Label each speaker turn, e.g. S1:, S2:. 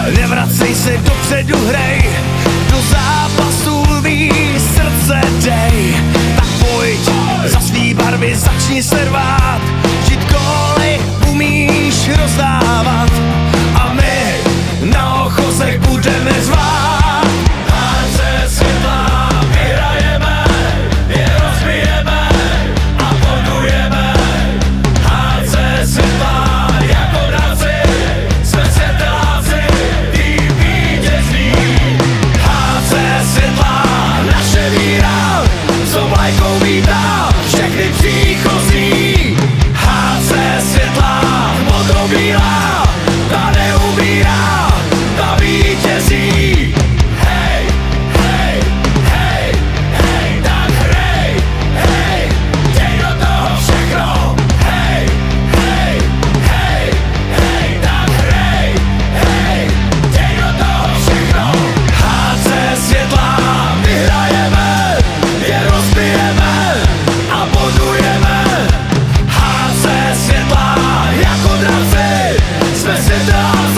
S1: Nevracej se dopředu, hrej, do zápasu lví srdce dej. Tak pojď, za svý barvy začni se rvát, vždyť góly umíš rozdávat. A my na ochozech budeme řvát. HC Světlá vyhrajeme, je rozbijeme a bodujeme. HC Světlá jako draci, jsme světeláci, tým vítězný. HC Světlá, naše víra, co vlajkou vítá všechny příchozí. HC Světlá, modrobílá, ta neumírá, ta vítězí. Hej, hej, hej, hej, tak hrej, hej, dej do toho všechno. Hej, hej, hej, hej, tak hrej, hej, dej do toho všechno. HC Světlá vyhrajeme, je rozbijeme a bodujeme. HC Světlá jako draci, jsme světeláci.